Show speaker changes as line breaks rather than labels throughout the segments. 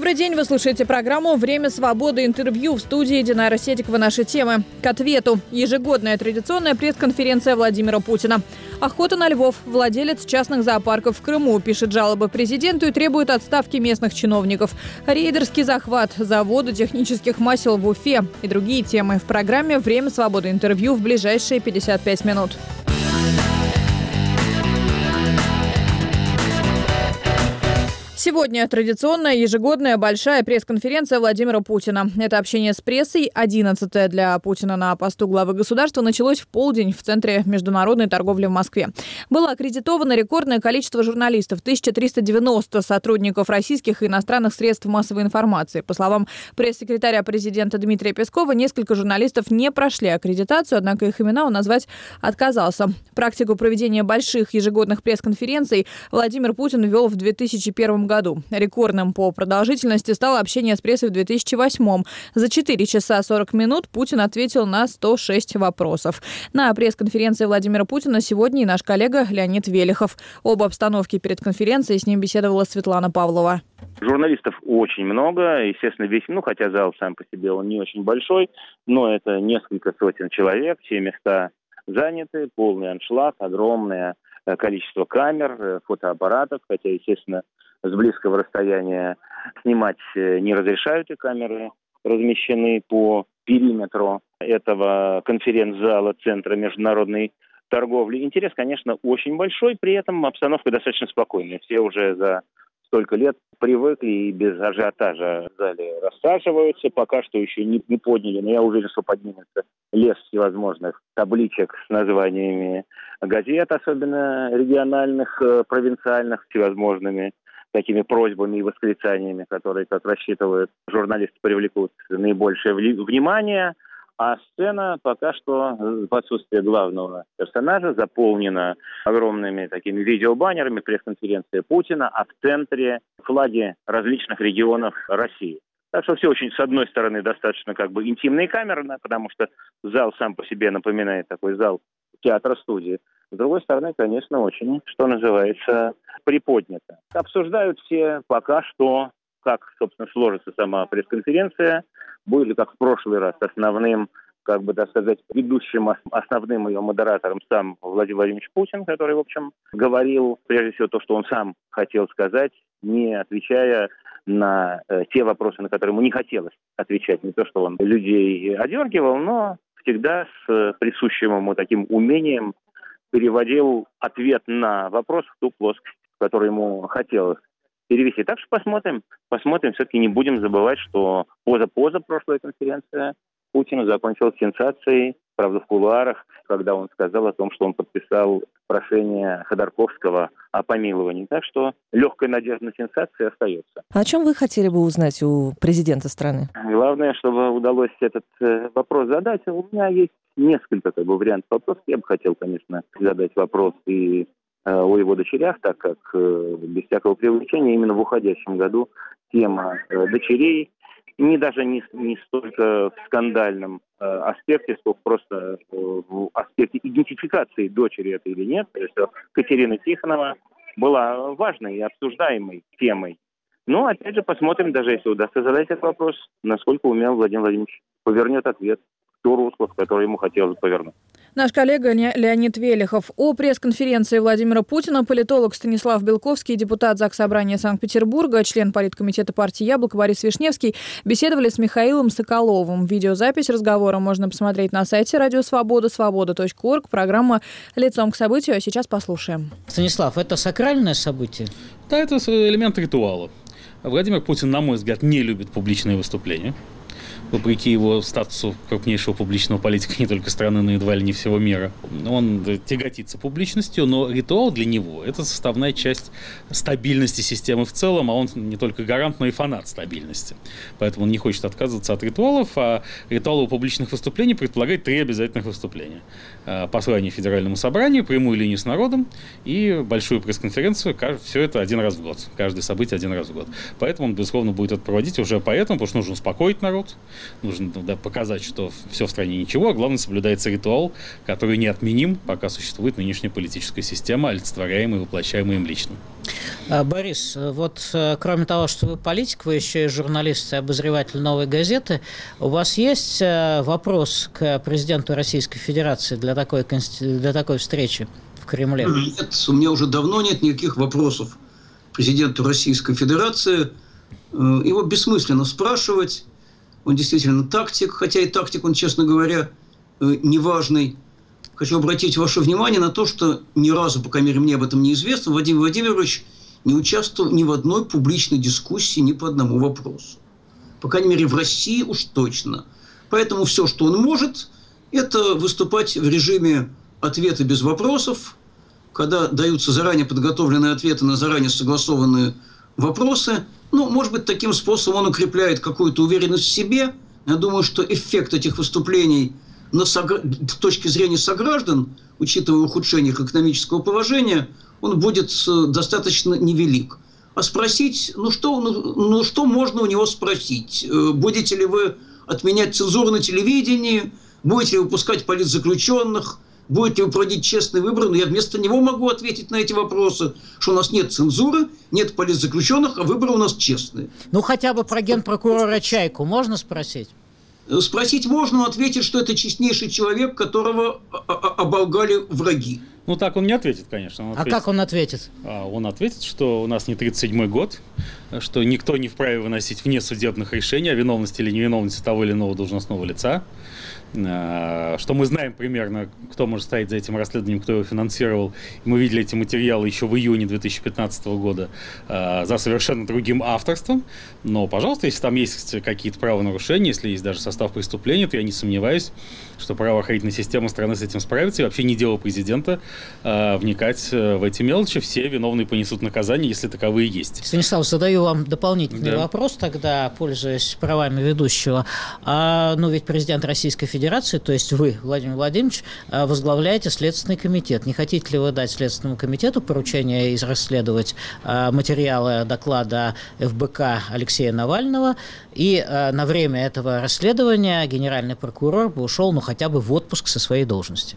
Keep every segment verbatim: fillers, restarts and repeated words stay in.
Добрый день, вы слушаете программу «Время свободы. Интервью». В студии Динара Седикова. Наши темы. К ответу. Ежегодная традиционная пресс-конференция Владимира Путина. Охота на львов. Владелец частных зоопарков в Крыму пишет жалобы президенту и требует отставки местных чиновников. Рейдерский захват завода технических масел в Уфе и другие темы в программе «Время свободы. Интервью» в ближайшие пятьдесят пять минут. Сегодня традиционная ежегодная большая пресс-конференция Владимира Путина. Это общение с прессой, одиннадцатое для Путина на посту главы государства, началось в полдень в Центре международной торговли в Москве. Было аккредитовано рекордное количество журналистов – тысяча триста девяносто сотрудников российских и иностранных средств массовой информации. По словам пресс-секретаря президента Дмитрия Пескова, несколько журналистов не прошли аккредитацию, однако их имена он назвать отказался. Практику проведения больших ежегодных пресс-конференций Владимир Путин ввел в две тысячи первом году. Рекордным по продолжительности стало общение с прессой в две тысячи восьмом. За четыре часа сорок минут Путин ответил на сто шесть вопросов. На пресс-конференции Владимира Путина сегодня и наш коллега Леонид Велихов. Об обстановке перед конференцией с ним беседовала Светлана Павлова.
Журналистов очень много, естественно, весь, ну, хотя зал сам по себе он не очень большой, но это несколько сотен человек, все места заняты, полный аншлаг, огромное количество камер, фотоаппаратов, хотя, естественно, с близкого расстояния снимать не разрешают, и камеры размещены по периметру этого конференц-зала Центра международной торговли. Интерес, конечно, очень большой, при этом обстановка достаточно спокойная. Все уже за столько лет привыкли и без ажиотажа в зале рассаживаются. Пока что еще не, не подняли, но я уверен, что поднимется лес всевозможных табличек с названиями газет, особенно региональных, провинциальных, всевозможными такими просьбами и восклицаниями, которые, как рассчитывают журналисты, привлекут наибольшее внимание. А сцена пока что в отсутствии главного персонажа заполнена огромными такими видеобаннерами, пресс-конференция Путина, а в центре флаги различных регионов России. Так что все очень, с одной стороны, достаточно как бы интимные камеры, потому что зал сам по себе напоминает такой зал театра-студии. С другой стороны, конечно, очень, что называется, приподнято. Обсуждают все пока что, как, собственно, сложится сама пресс-конференция, будет ли, как в прошлый раз, основным, как бы, так сказать, ведущим, основным ее модератором сам Владимир Владимирович Путин, который, в общем, говорил, прежде всего, то, что он сам хотел сказать, не отвечая на э, те вопросы, на которые ему не хотелось отвечать. Не то, что он людей одергивал, но всегда с э, присущим ему таким умением переводил ответ на вопрос в ту плоскость, в которую ему хотелось перевести. Так что посмотрим. Посмотрим. Все-таки не будем забывать, что поза-поза прошлая конференция Путина закончилась сенсацией, правда, в кулуарах, когда он сказал о том, что он подписал прошение Ходорковского о помиловании. Так что легкая надежда на сенсацию остается.
А о чем вы хотели бы узнать у президента страны?
Главное, чтобы удалось этот э, вопрос задать. У меня есть несколько как бы, вариантов вопросов. Я бы хотел, конечно, задать вопрос и э, о его дочерях, так как э, без всякого привлечения именно в уходящем году тема э, дочерей не даже не, не столько в скандальном э, аспекте, сколько просто э, в аспекте идентификации дочери это или нет. То есть Катерина Тихонова была важной и обсуждаемой темой. Но, опять же, посмотрим, даже если удастся задать этот вопрос, насколько умел Владимир Владимирович повернет ответ в то русло, в которое ему хотелось повернуть.
Наш коллега Леонид Велихов. О пресс-конференции Владимира Путина политолог Станислав Белковский, депутат Заксобрания Санкт-Петербурга, член политкомитета партии «Яблоко» Борис Вишневский беседовали с Михаилом Соколовым. Видеозапись разговора можно посмотреть на сайте Радио Свобода, свобода точка орг. Программа «Лицом к событию». А сейчас послушаем.
Станислав, это сакральное событие?
Да, это элемент ритуала. Владимир Путин, на мой взгляд, не любит публичные выступления. Вопреки его статусу крупнейшего публичного политика не только страны, но едва ли не всего мира. Он тяготится публичностью, но ритуал для него – это составная часть стабильности системы в целом, а он не только гарант, но и фанат стабильности. Поэтому он не хочет отказываться от ритуалов, а ритуал публичных выступлений предполагает три обязательных выступления. Послание Федеральному собранию, прямую линию с народом и большую пресс-конференцию. Все это один раз в год. Каждое событие один раз в год. Поэтому он, безусловно, будет это проводить уже поэтому, потому что нужно успокоить народ. нужно да, показать, что все в стране ничего, а главное, соблюдается ритуал, который неотменим, пока существует нынешняя политическая система, олицетворяемая и воплощаемая им лично.
Борис, вот кроме того, что вы политик, вы еще и журналист и обозреватель «Новой газеты». У вас есть вопрос к президенту Российской Федерации для такой, для такой встречи в Кремле?
Нет, у меня уже давно нет никаких вопросов к президенту Российской Федерации. Его бессмысленно спрашивать. Он действительно тактик, хотя и тактик он, честно говоря, неважный. Хочу обратить ваше внимание на то, что ни разу, по крайней мере, мне об этом неизвестно, Владимир Владимирович не участвовал ни в одной публичной дискуссии ни по одному вопросу. По крайней мере, в России уж точно. Поэтому все, что он может, это выступать в режиме ответа без вопросов, когда даются заранее подготовленные ответы на заранее согласованные вопросы. Ну, может быть, таким способом он укрепляет какую-то уверенность в себе. Я думаю, что эффект этих выступлений на согра... с точки зрения сограждан, учитывая ухудшение их экономического положения, он будет достаточно невелик. А спросить, ну что, ну, ну что можно у него спросить? Будете ли вы отменять цензуру на телевидении? Будете ли выпускать политзаключенных? Будете ли вы проводить честный выбор? Но я вместо него могу ответить на эти вопросы, что у нас нет цензуры, нет политзаключенных, а выборы у нас честные.
Ну, хотя бы про генпрокурора Чайку можно спросить?
Спросить можно, ответить, что это честнейший человек, которого оболгали враги.
Ну, так он не ответит, конечно. Он
а
ответит,
как он ответит?
А, он ответит, что у нас не тридцать седьмой год, что никто не вправе выносить внесудебных решений о виновности или невиновности того или иного должностного лица, что мы знаем примерно, кто может стоять за этим расследованием, кто его финансировал. И мы видели эти материалы еще в июне две тысячи пятнадцатого года за совершенно другим авторством. Но, пожалуйста, если там есть какие-то правонарушения, если есть даже состав преступления, то я не сомневаюсь, что правоохранительная система страны с этим справится. И вообще не дело президента вникать в эти мелочи. Все виновные понесут наказание, если таковые есть.
Станислав, задаю вам дополнительный да. вопрос тогда, пользуясь правами ведущего. А, ну, ведь президент Российской Федерации, то есть вы, Владимир Владимирович, возглавляете Следственный комитет. Не хотите ли вы дать Следственному комитету поручение расследовать материалы доклада эф бэ ка Алексея Навального, и на время этого расследования генеральный прокурор бы ушел, ну, хотя бы в отпуск со своей должности?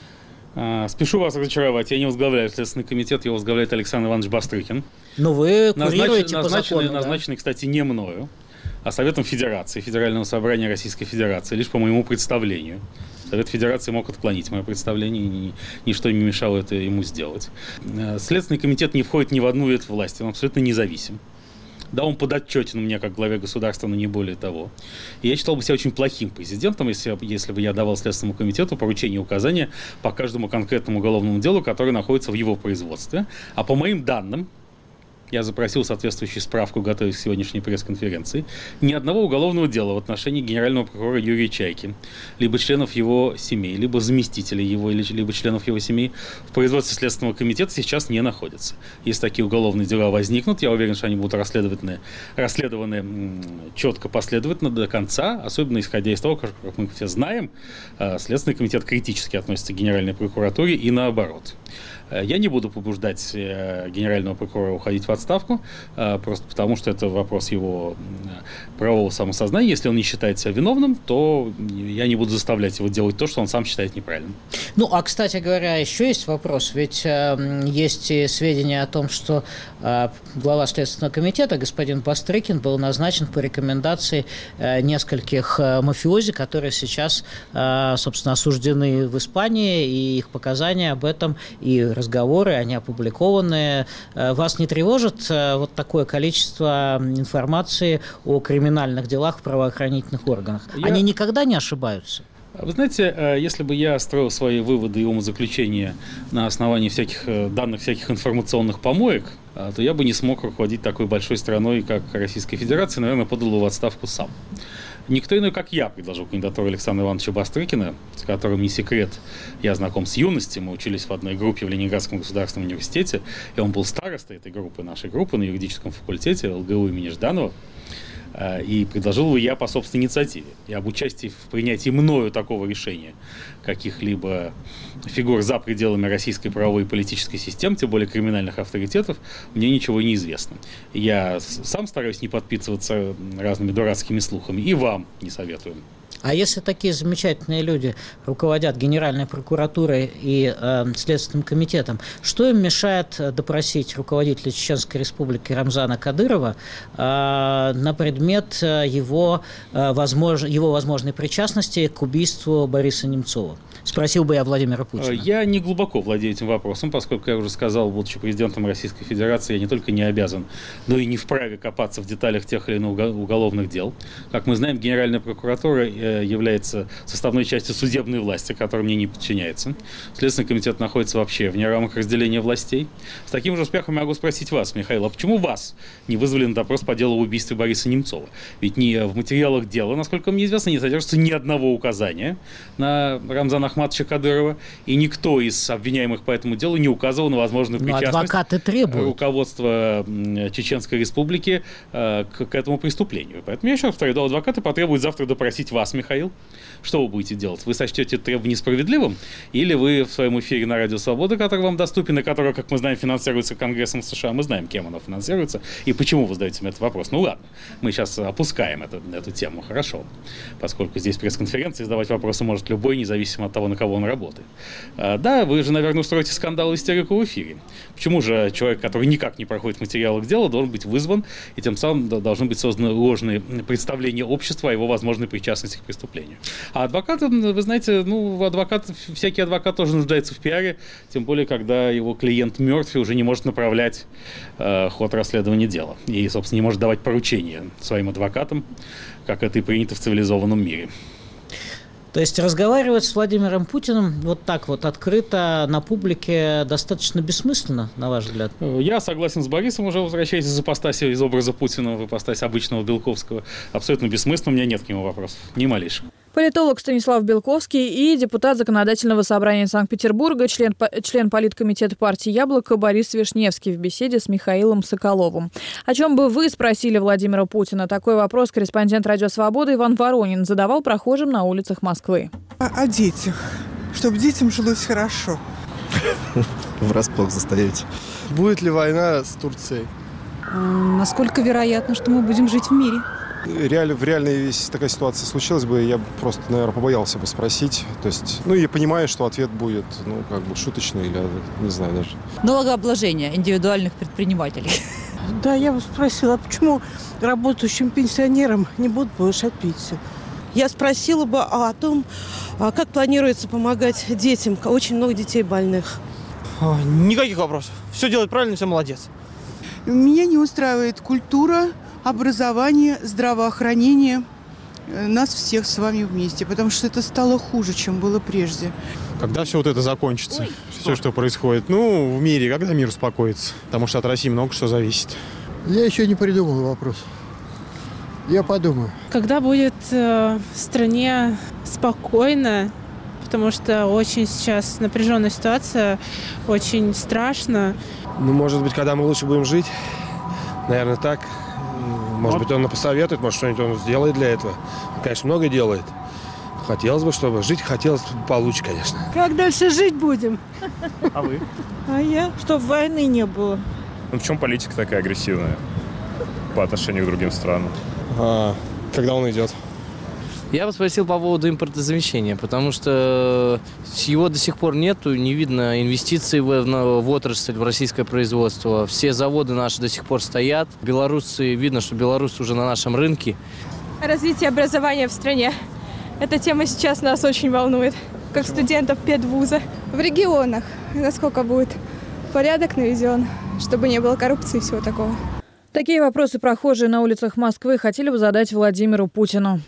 Спешу вас разочаровать. Я не возглавляю Следственный комитет, его возглавляет Александр Иванович Бастрыкин.
Но вы курируете
назначенный,
по закону, да?
Назначенный, кстати, не мною, а Советом Федерации, Федерального собрания Российской Федерации, лишь по моему представлению. Совет Федерации мог отклонить мое представление, и ничто не мешало это ему сделать. Следственный комитет не входит ни в одну ветвь власти, он абсолютно независим. Да, он подотчетен мне как главе государства, но не более того. И я считал бы себя очень плохим президентом, если, если бы я давал Следственному комитету поручения и указания по каждому конкретному уголовному делу, которое находится в его производстве. А по моим данным, я запросил соответствующую справку, готовясь к сегодняшней пресс-конференции, ни одного уголовного дела в отношении генерального прокурора Юрия Чайки, либо членов его семей, либо заместителей его, либо членов его семей в производстве Следственного комитета сейчас не находится. Если такие уголовные дела возникнут, я уверен, что они будут расследованы, расследованы четко, последовательно до конца, особенно исходя из того, как мы все знаем, Следственный комитет критически относится к Генеральной прокуратуре и наоборот. Я не буду побуждать генерального прокурора уходить в отставку, просто потому что это вопрос его правового самосознания. Если он не считает себя виновным, то я не буду заставлять его делать то, что он сам считает неправильным.
Ну, а, кстати говоря, еще есть вопрос. Ведь э, есть и сведения о том, что э, глава Следственного комитета, господин Бастрыкин, был назначен по рекомендации э, нескольких э, мафиози, которые сейчас, э, собственно, осуждены в Испании, и их показания об этом, и разговоры, они опубликованы. Вас не тревожит вот такое количество информации о криминальных делах в правоохранительных органах? Я... Они никогда не ошибаются?
Вы знаете, если бы я строил свои выводы и умозаключения на основании всяких данных, всяких информационных помоек, то я бы не смог руководить такой большой страной, как Российская Федерация, наверное, подал бы в отставку сам. Никто иной, как я, предложил кандидатуру Александра Ивановича Бастрыкина, с которым не секрет, я знаком с юности, мы учились в одной группе в Ленинградском государственном университете, и он был старостой этой группы, нашей группы на юридическом факультете эл гэ у имени Жданова. И предложил его я по собственной инициативе. И об участии в принятии мною такого решения каких-либо фигур за пределами российской правовой и политической системы, тем более криминальных авторитетов, мне ничего не известно. Я сам стараюсь не подписываться разными дурацкими слухами, и вам не советую.
А если такие замечательные люди руководят Генеральной прокуратурой и э, Следственным комитетом, что им мешает допросить руководителя Чеченской Республики Рамзана Кадырова э, на предмет его, э, возмож... его возможной причастности к убийству Бориса Немцова? Спросил бы я Владимира Путина.
Я не глубоко владею этим вопросом, поскольку я уже сказал, будучи президентом Российской Федерации, я не только не обязан, но и не вправе копаться в деталях тех или иных уголовных дел. Как мы знаем, Генеральная прокуратура является составной частью судебной власти, которая мне не подчиняется. Следственный комитет находится вообще вне рамок разделения властей. С таким же успехом я могу спросить вас, Михаил, а почему вас не вызвали на допрос по делу об убийстве Бориса Немцова? Ведь ни в материалах дела, насколько мне известно, не содержится ни одного указания на Рамзана Ахматовича Кадырова, и никто из обвиняемых по этому делу не указывал на возможную причастность руководства Чеченской Республики э, к, к этому преступлению. Поэтому я еще раз повторю, адвокаты потребуют завтра допросить вас, Михаил. Что вы будете делать? Вы сочтете это требование несправедливым? Или вы в своем эфире на Радио Свобода, который вам доступен, и который, как мы знаем, финансируется Конгрессом США, мы знаем, кем оно финансируется, и почему вы задаете мне этот вопрос? Ну ладно, мы сейчас опускаем эту, эту тему, хорошо, поскольку здесь пресс-конференции, задавать вопросы может любой, независимо от того, на кого он работает. А, да, вы же, наверное, устроите скандал и истерику в эфире. Почему же человек, который никак не проходит материалы к делу, должен быть вызван, и тем самым должны быть созданы ложные представления общества о его возможной причастности к преступлению? А адвокаты, вы знаете, ну, адвокат, всякий адвокат тоже нуждается в пиаре, тем более, когда его клиент мертв и уже не может направлять э, ход расследования дела. И, собственно, не может давать поручения своим адвокатам, как это и принято в цивилизованном мире.
То есть разговаривать с Владимиром Путиным вот так вот открыто на публике достаточно бессмысленно, на ваш взгляд?
Я согласен с Борисом, уже возвращаясь из ипостаси, из образа Путина в ипостась обычного Белковского. Абсолютно бессмысленно, у меня нет к нему вопросов, ни малейших.
Политолог Станислав Белковский и депутат Законодательного собрания Санкт-Петербурга, член, член политкомитета партии «Яблоко» Борис Вишневский в беседе с Михаилом Соколовым. О чем бы вы спросили Владимира Путина? Такой вопрос корреспондент «Радио Свобода» Иван Воронин задавал прохожим на улицах Москвы.
О, о детях. Чтобы детям жилось хорошо.
Врасплох застаете. Будет ли война с Турцией?
Насколько вероятно, что мы будем жить в мире?
Реаль, в реальной, если такая ситуация случилась бы, я бы просто, наверное, побоялся бы спросить. То есть, ну, я понимаю, что ответ будет, ну, как бы шуточный или, не знаю даже.
Налогообложение индивидуальных предпринимателей.
Да, я бы спросила, а почему работающим пенсионерам не будут повышать пенсию? Я спросила бы о том, как планируется помогать детям. Очень много детей больных.
Никаких вопросов. Все делает правильно, все молодец.
Меня не устраивает культура, образование, здравоохранение нас всех с вами вместе, потому что это стало хуже, чем было прежде.
Когда все вот это закончится,
Ой,
все, что происходит, ну, в мире, когда мир успокоится, потому что от России много что зависит.
Я еще не придумал вопрос. Я подумаю.
Когда будет э, в стране спокойно, потому что очень сейчас напряженная ситуация, очень страшно.
Ну, может быть, когда мы лучше будем жить, наверное, так. Может быть, он посоветует, может, что-нибудь он сделает для этого. Он, конечно, много делает. Хотелось бы, чтобы жить хотелось получше, конечно.
Как дальше жить будем?
А вы?
А я? Чтобы войны не было.
Ну, в чем политика такая агрессивная по отношению к другим странам?
А, когда он идет?
Я бы спросил по поводу импортозамещения, потому что его до сих пор нету, не видно инвестиций в, в, в отрасль, в российское производство. Все заводы наши до сих пор стоят. Белорусы, видно, что белорусы уже на нашем рынке.
Развитие образования в стране. Эта тема сейчас нас очень волнует, как студентов педвуза. В регионах, насколько будет порядок наведен, чтобы не было коррупции и всего такого.
Такие вопросы прохожие на улицах Москвы хотели бы задать Владимиру Путину.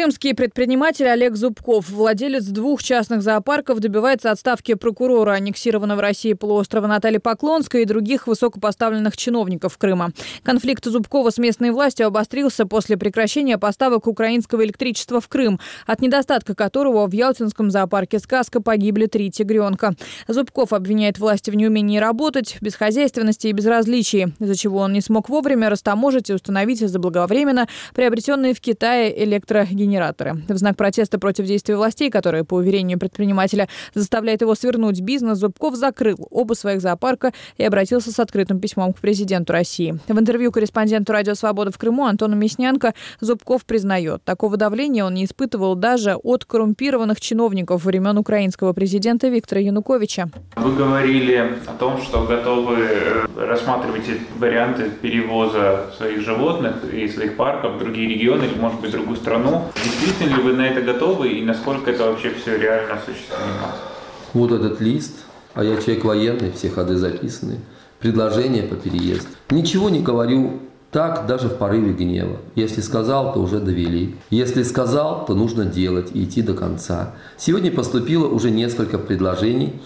Крымский предприниматель Олег Зубков, владелец двух частных зоопарков, добивается отставки прокурора аннексированного России полуострова Натальи Поклонской и других высокопоставленных чиновников Крыма. Конфликт Зубкова с местной властью обострился после прекращения поставок украинского электричества в Крым, от недостатка которого в Ялтинском зоопарке «Сказка» погибли три тигренка. Зубков обвиняет власти в неумении работать, бесхозяйственности и безразличии, из-за чего он не смог вовремя растаможить и установить заблаговременно приобретенные в Китае электрогенераторы. генераторы. В знак протеста против действий властей, которые, по уверению предпринимателя, заставляют его свернуть бизнес, Зубков закрыл оба своих зоопарка и обратился с открытым письмом к президенту России. В интервью корреспонденту «Радио Свобода» в Крыму Антону Мяснянко Зубков признает, такого давления он не испытывал даже от коррумпированных чиновников времен украинского президента Виктора Януковича.
Вы говорили о том, что готовы рассматривать варианты перевоза своих животных и своих парков в другие регионы или, может быть, в другую страну. Действительно ли вы на это готовы и насколько это вообще все реально осуществимо?
Вот этот лист, а я человек военный, все ходы записаны, предложение по переезду. Ничего не говорю так даже в порыве гнева. Если сказал, то уже довели. Если сказал, то нужно делать и идти до конца. Сегодня поступило уже несколько предложений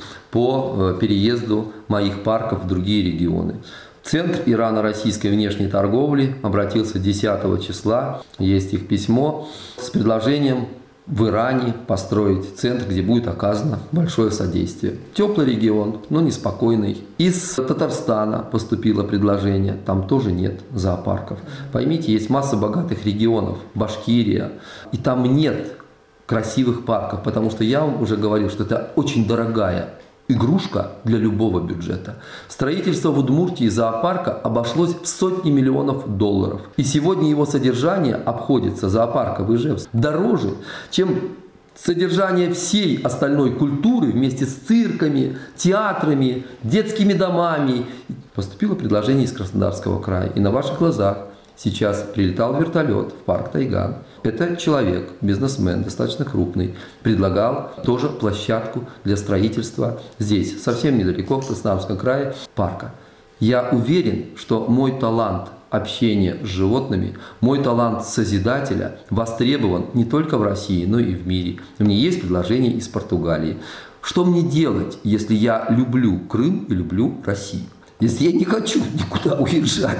по переезду моих парков в другие регионы. Центр ирано-российской внешней торговли обратился десятого числа, есть их письмо, с предложением в Иране построить центр, где будет оказано большое содействие. Теплый регион, но неспокойный. Из Татарстана поступило предложение, там тоже нет зоопарков. Поймите, есть масса богатых регионов, Башкирия, и там нет красивых парков, потому что я вам уже говорил, что это очень дорогая игрушка для любого бюджета. Строительство в Удмуртии зоопарка обошлось в сотни миллионов долларов. И сегодня его содержание обходится, зоопарка в Ижевске, дороже, чем содержание всей остальной культуры вместе с цирками, театрами, детскими домами. Поступило предложение из Краснодарского края. И на ваших глазах сейчас прилетал вертолет в парк Тайган. Это человек, бизнесмен, достаточно крупный, предлагал тоже площадку для строительства здесь, совсем недалеко, в Краснодарском крае, парка. Я уверен, что мой талант общения с животными, мой талант созидателя востребован не только в России, но и в мире. У меня есть предложение из Португалии. Что мне делать, если я люблю Крым и люблю Россию? Если я не хочу никуда уезжать?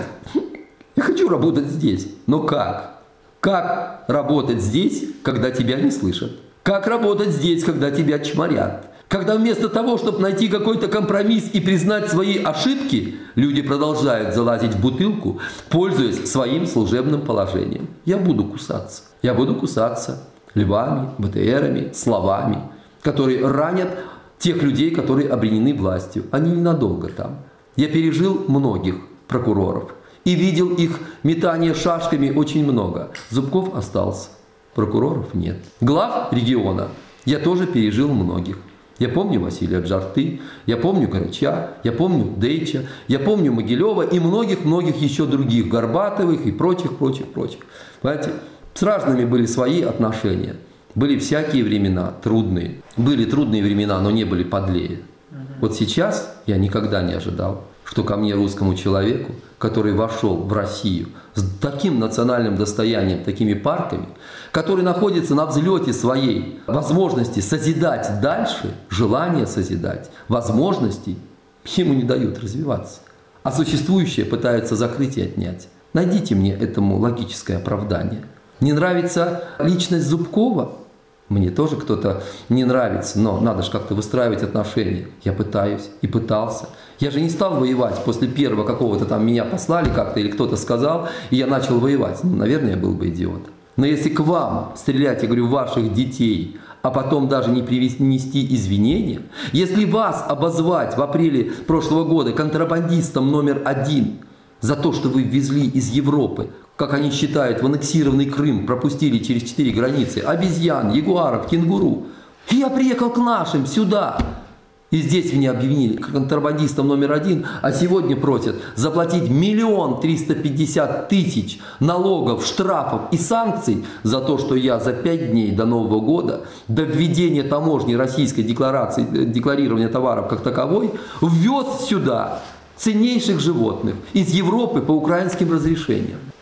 Я хочу работать здесь, но как? Как работать здесь, когда тебя не слышат? Как работать здесь, когда тебя чморят? Когда вместо того, чтобы найти какой-то компромисс и признать свои ошибки, люди продолжают залазить в бутылку, пользуясь своим служебным положением. Я буду кусаться. Я буду кусаться львами, БТРами, словами, которые ранят тех людей, которые обременены властью. Они ненадолго там. Я пережил многих прокуроров. И видел их метание шашками очень много. Зубков остался, прокуроров нет. Глав региона я тоже пережил многих. Я помню Василия Джарты, я помню Грача, я помню Дейча, я помню Могилева и многих-многих еще других, Горбатовых и прочих, прочих, прочих. Понимаете, с разными были свои отношения. Были всякие времена трудные. Были трудные времена, но не были подлее. Вот сейчас я никогда не ожидал, что ко мне, русскому человеку, который вошел в Россию с таким национальным достоянием, такими парками, который находится на взлете своей возможности созидать дальше, желание созидать, возможностей, ему не дают развиваться. А существующее пытаются закрыть и отнять. Найдите мне этому логическое оправдание. Не нравится личность Зубкова? Мне тоже кто-то не нравится, но надо же как-то выстраивать отношения. Я пытаюсь и пытался. Я же не стал воевать после первого какого-то там меня послали как-то или кто-то сказал, и я начал воевать. Ну, наверное, я был бы идиот. Но если к вам стрелять, я говорю, ваших детей, а потом даже не принести извинения, если вас обозвать в апреле прошлого года контрабандистом номер один за то, что вы ввезли из Европы, как они считают, в аннексированный Крым пропустили через четыре границы обезьян, ягуаров, кенгуру. И я приехал к нашим сюда. И здесь меня объявили контрабандистом номер один, а сегодня просят заплатить миллион триста пятьдесят тысяч налогов, штрафов и санкций за то, что я за пять дней до Нового года, до введения таможни российской декларации, декларирования товаров как таковой, ввез сюда ценнейших животных из Европы по украинским разрешениям.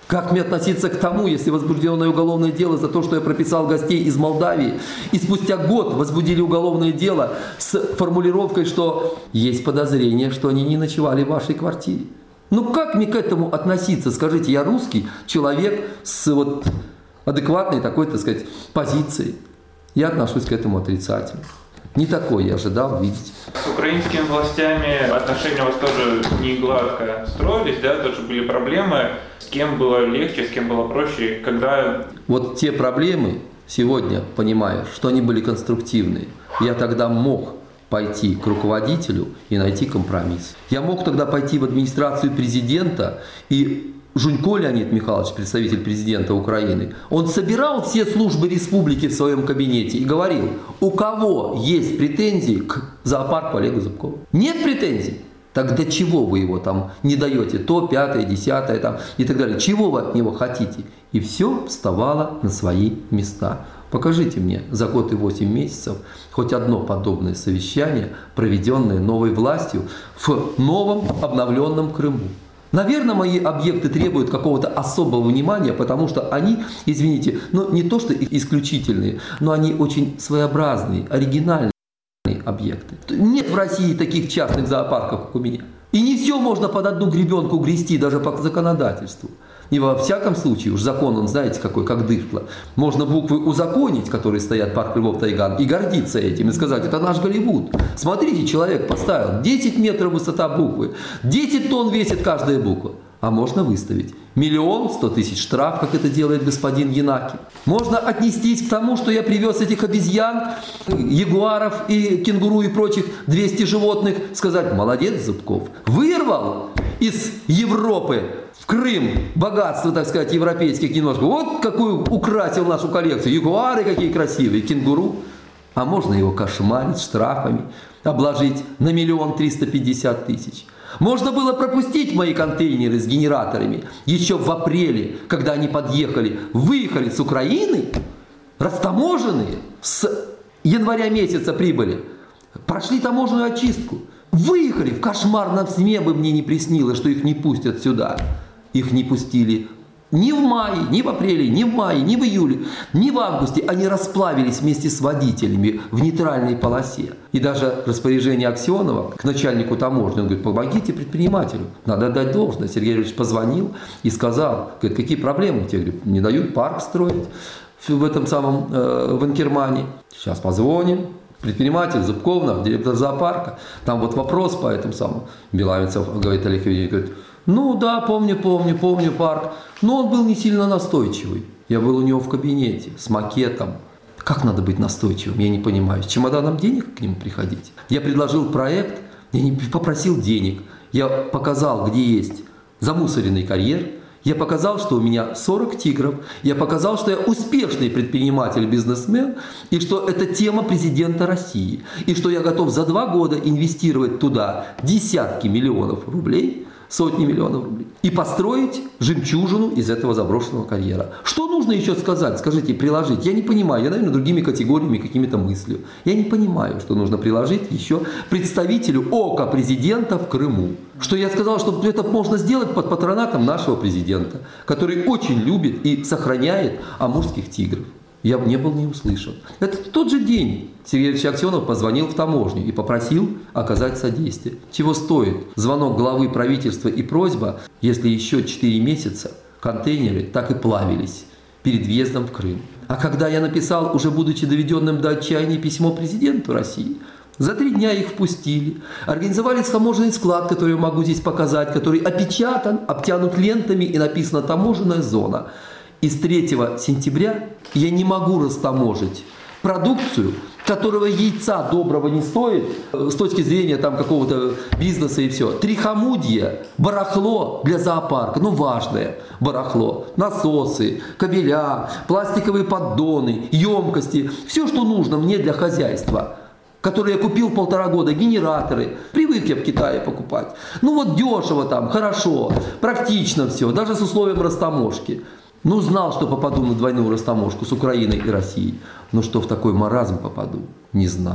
Как мне относиться к тому, если возбужденное уголовное дело за то, что я прописал гостей из Молдавии, и спустя год возбудили уголовное дело с формулировкой, что есть подозрение, что они не ночевали в вашей квартире? Ну как мне к этому относиться? Скажите, я русский человек с вот адекватной такой, так сказать, позицией. Я отношусь к этому отрицательно. Не такой я ожидал видеть.
С украинскими властями отношения у вас тоже не гладко строились, да? Тоже были проблемы. С кем было легче, с кем было проще, когда...
Вот те проблемы сегодня, понимаю, что они были конструктивные. Я тогда мог пойти к руководителю и найти компромисс. Я мог тогда пойти в администрацию президента, и Жунько Леонид Михайлович, представитель президента Украины, он собирал все службы республики в своем кабинете и говорил, у кого есть претензии к зоопарку Олега Зубкова? Нет претензий? Так до чего вы его там не даете? То, пятое, десятое там, и так далее. Чего вы от него хотите? И все вставало на свои места. Покажите мне за год и восемь месяцев хоть одно подобное совещание, проведенное новой властью в новом обновленном Крыму. Наверное, мои объекты требуют какого-то особого внимания, потому что они, извините, ну не то что исключительные, но они очень своеобразные, оригинальные объекты. Нет в России таких частных зоопарков, как у меня. И не все можно под одну гребенку грести, даже по законодательству. И во всяком случае, уж закон, он знаете какой, как дышло. Можно буквы узаконить, которые стоят парк Львов-Тайган, и гордиться этим, и сказать, это наш Голливуд. Смотрите, человек поставил десять метров высота буквы, десять тонн весит каждая буква. А можно выставить миллион сто тысяч штраф, как это делает господин Янаки. Можно отнестись к тому, что я привез этих обезьян, ягуаров и кенгуру и прочих двести животных, сказать, молодец, Зубков, вырвал из Европы в Крым богатство, так сказать, европейских немножко. Вот какую украсил нашу коллекцию. Ягуары какие красивые, кенгуру. А можно его кошмарить штрафами, обложить на миллион триста пятьдесят тысяч. Можно было пропустить мои контейнеры с генераторами еще в апреле, когда они подъехали, выехали с Украины, растаможенные, с января месяца прибыли, прошли таможенную очистку, выехали, в кошмарном сне бы мне не приснилось, что их не пустят сюда. Их не пустили ни в мае, ни в апреле, ни в мае, ни в июле, ни в августе. Они расплавились вместе с водителями в нейтральной полосе. И даже распоряжение Аксенова к начальнику таможни, он говорит, помогите предпринимателю, надо дать должное. Сергей Ильич позвонил и сказал, говорит, какие проблемы у тебя? Говорит, не дают парк строить в этом самом, э, в Инкермане. Сейчас позвоним. Предприниматель Зубков, директор зоопарка. Там вот вопрос по этому самому. Белавинцев говорит, Олег Евгеньевич, говорит, ну да, помню, помню, помню парк. Но он был не сильно настойчивый. Я был у него в кабинете с макетом. Как надо быть настойчивым, я не понимаю. С чемоданом денег к нему приходить? Я предложил проект, я не попросил денег. Я показал, где есть замусоренный карьер. Я показал, что у меня сорок тигров. Я показал, что я успешный предприниматель, бизнесмен. И что это тема президента России. И что я готов за два года инвестировать туда десятки миллионов рублей. Сотни миллионов рублей. И построить жемчужину из этого заброшенного карьера. Что нужно еще сказать? Скажите, приложить? Я не понимаю. Я, наверное, другими категориями, какими-то мыслью. Я не понимаю, что нужно приложить еще представителю ока президента в Крыму. Что я сказал, что это можно сделать под патронатом нашего президента, который очень любит и сохраняет амурских тигров. Я не был не услышан. Это тот же день Сергей Ильич Аксенов позвонил в таможню и попросил оказать содействие. Чего стоит звонок главы правительства и просьба, если еще четыре месяца контейнеры так и плавились перед въездом в Крым. А когда я написал, уже будучи доведенным до отчаяния, письмо президенту России, за три дня их впустили, организовали таможенный склад, который я могу здесь показать, который опечатан, обтянут лентами и написано «таможенная зона». И с третьего сентября я не могу растаможить продукцию, которого яйца доброго не стоит, с точки зрения там какого-то бизнеса и все. Трихомудье, барахло для зоопарка, ну важное барахло, насосы, кабеля, пластиковые поддоны, емкости, все, что нужно мне для хозяйства, которые я купил полтора года, генераторы, привык я в Китае покупать. Ну вот дешево там, хорошо, практично все, даже с условием растаможки. Ну, знал, что попаду на двойную растаможку с Украиной и Россией. Но что в такой маразм попаду, не знал.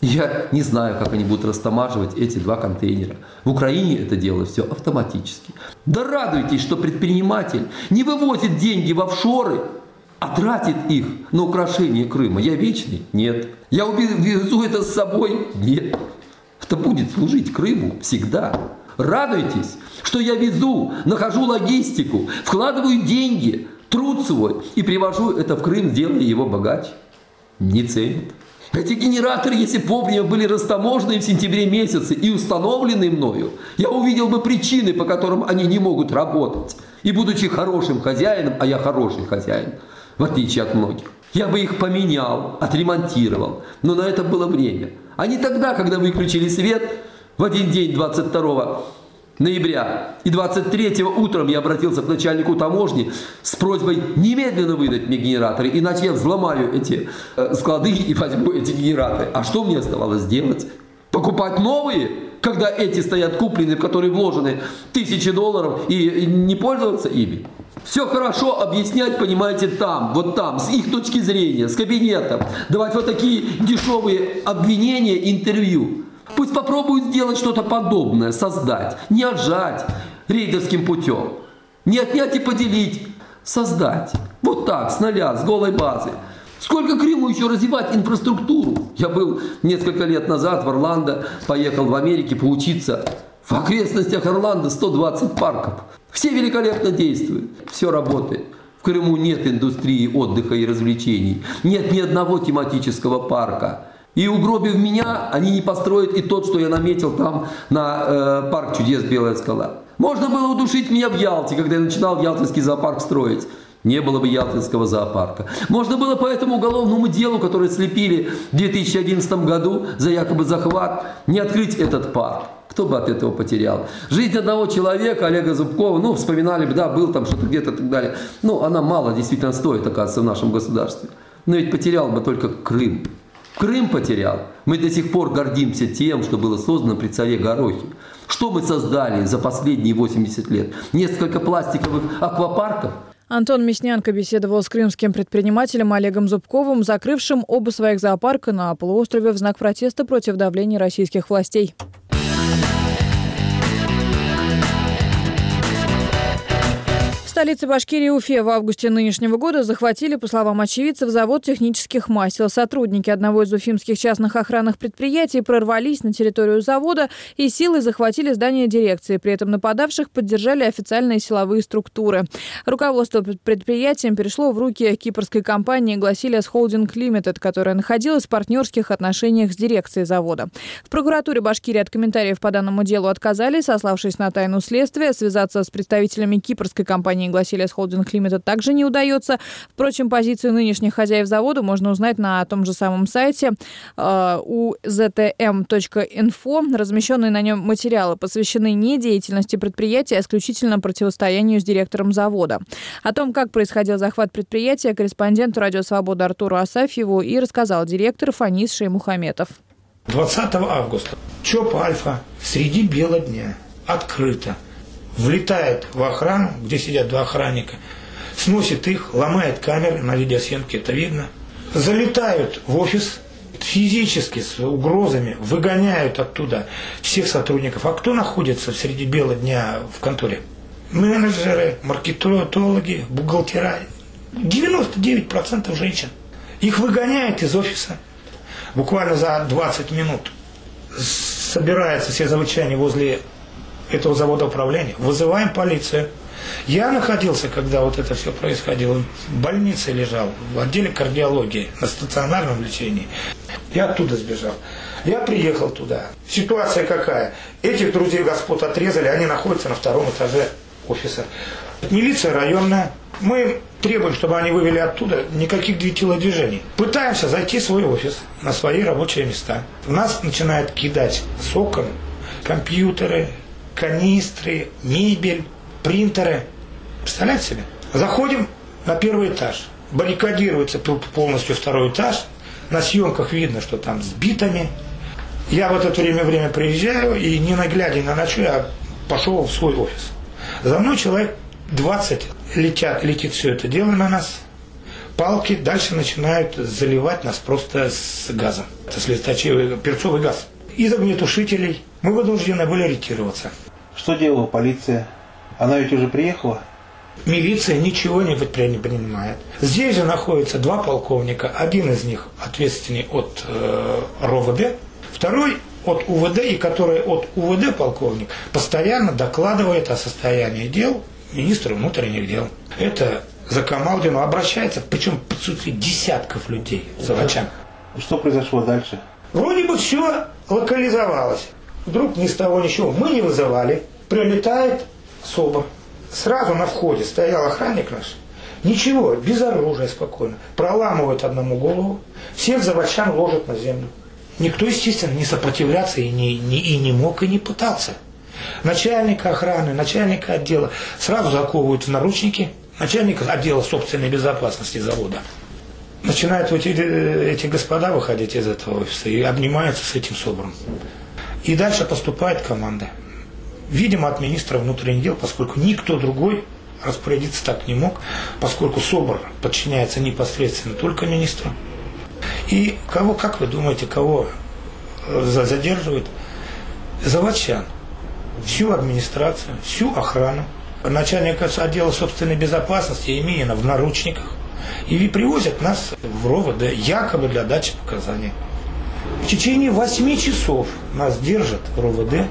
Я не знаю, как они будут растамаживать эти два контейнера. В Украине это дело все автоматически. Да радуйтесь, что предприниматель не вывозит деньги в офшоры, а тратит их на украшение Крыма. Я вечный? Нет. Я везу это с собой? Нет. Это будет служить Крыму всегда. Радуйтесь, что я везу, нахожу логистику, вкладываю деньги, труд свой и привожу это в Крым, делая его богаче. Не ценят. Эти генераторы, если бы вовремя были растаможены в сентябре месяце и установлены мною, я увидел бы причины, по которым они не могут работать. И будучи хорошим хозяином, а я хороший хозяин, в отличие от многих, я бы их поменял, отремонтировал. Но на это было время. А не тогда, когда выключили свет в один день, двадцать второго ноября. И двадцать третьего утром я обратился к начальнику таможни с просьбой немедленно выдать мне генераторы, иначе я взломаю эти э, склады и возьму эти генераторы. А что мне оставалось делать? Покупать новые, когда эти стоят купленные, в которые вложены тысячи долларов, и не пользоваться ими? Все хорошо объяснять, понимаете, там, вот там, с их точки зрения, с кабинетом. Давать вот такие дешевые обвинения, интервью. Пусть попробуют сделать что-то подобное, создать. Не отжать рейдерским путем. Не отнять и поделить. Создать. Вот так, с нуля, с голой базы. Сколько Крыму еще развивать инфраструктуру? Я был несколько лет назад в Орландо, поехал в Америке поучиться. В окрестностях Орландо сто двадцать парков. Все великолепно действуют. Все работает. В Крыму нет индустрии отдыха и развлечений. Нет ни одного тематического парка. И угробив меня, они не построят и тот, что я наметил там на э, парк чудес «Белая скала». Можно было удушить меня в Ялте, когда я начинал Ялтинский зоопарк строить. Не было бы Ялтинского зоопарка. Можно было по этому уголовному делу, которое слепили в две тысячи одиннадцатом году за якобы захват, не открыть этот парк. Кто бы от этого потерял? Жизнь одного человека, Олега Зубкова, ну, вспоминали бы, да, был там что-то где-то и так далее. Ну, она мало действительно стоит, оказывается, в нашем государстве. Но ведь потерял бы только Крым. Крым потерял. Мы до сих пор гордимся тем, что было создано при царе Горохе. Что мы создали за последние восемьдесят лет? Несколько пластиковых аквапарков?
Антон Мяснянко беседовал с крымским предпринимателем Олегом Зубковым, закрывшим оба своих зоопарка на полуострове в знак протеста против давления российских властей. В столице Башкирии Уфе в августе нынешнего года захватили, по словам очевидцев, завод технических масел. Сотрудники одного из уфимских частных охранных предприятий прорвались на территорию завода и силой захватили здание дирекции. При этом нападавших поддержали официальные силовые структуры. Руководство предприятием перешло в руки кипрской компании Glaciales Holding Limited, которая находилась в партнерских отношениях с дирекцией завода. В прокуратуре Башкирии от комментариев по данному делу отказались, сославшись на тайну следствия. Связаться с представителями кипрской компании Glaciales Holding Limited также не удается. Впрочем, позицию нынешних хозяев завода можно узнать на том же самом сайте э, у зет эм точка инфо. Размещенные на нем материалы посвящены не деятельности предприятия, а исключительно противостоянию с директором завода. О том, как происходил захват предприятия, корреспонденту «Радио Свобода» Артуру Асафьеву и рассказал директор Фанис Шеймухаметов.
двадцатого августа ЧОП «Альфа» среди бела дня открыто влетает в охрану, где сидят два охранника, сносит их, ломает камеры, на видеосъемке это видно, залетают в офис, физически с угрозами выгоняют оттуда всех сотрудников. А кто находится среди бела дня в конторе? Менеджеры, маркетологи, бухгалтера. девяносто девять процентов женщин. Их выгоняют из офиса. Буквально за двадцать минут собираются все заводчане возле этого завода управления. Вызываем полицию. Я находился, когда вот это все происходило, в больнице лежал, в отделе кардиологии, на стационарном лечении. Я оттуда сбежал. Я приехал туда. Ситуация какая? Этих друзей господ отрезали, они находятся на втором этаже офиса. Милиция районная. Мы требуем, чтобы они вывели оттуда, никаких телодвижений. Пытаемся зайти в свой офис, на свои рабочие места. У нас начинают кидать с окон компьютеры, канистры, мебель, принтеры. Представляете себе? Заходим на первый этаж. Баррикадируется полностью второй этаж. На съемках видно, что там с битами. Я в это время, время приезжаю и не наглядя на ночь, я пошел в свой офис. За мной человек двадцать летят, летит все это дело на нас. палки, дальше начинают заливать нас просто с газом. Это слезоточивый перцовый газ. Из огнетушителей мы вынуждены были ретироваться.
Что делала полиция? Она ведь уже приехала?
Милиция ничего не предпринимает. Здесь же находятся два полковника. Один из них ответственный от э, РОВД, второй от УВД, и который от УВД полковник постоянно докладывает о состоянии дел министру внутренних дел. Это за Камалдину обращается, причем в присутствии десятков людей, заводчан.
Что произошло дальше?
Вроде бы все локализовалось. Вдруг ни с того ни с сего. Мы не вызывали. Прилетает СОБР. Сразу на входе стоял охранник наш. Ничего, без оружия спокойно. Проламывает одному голову. Всех заводчан ложат на землю. Никто, естественно, не сопротивляться и не, не, и не мог, и не пытался. Начальника охраны, начальника отдела сразу заковывают в наручники. Начальника отдела собственной безопасности завода. Начинают эти, эти господа выходить из этого офиса и обнимаются с этим СОБРом. И дальше поступает команда. Видимо, от министра внутренних дел, поскольку никто другой распорядиться так не мог, поскольку СОБР подчиняется непосредственно только министру. И кого, как вы думаете, кого задерживают? Заводчан. Всю администрацию, всю охрану. Начальника отдела собственной безопасности Еминина в наручниках. И привозят нас в РОВД, якобы для дачи показаний. В течение восьми часов нас держат в РОВД.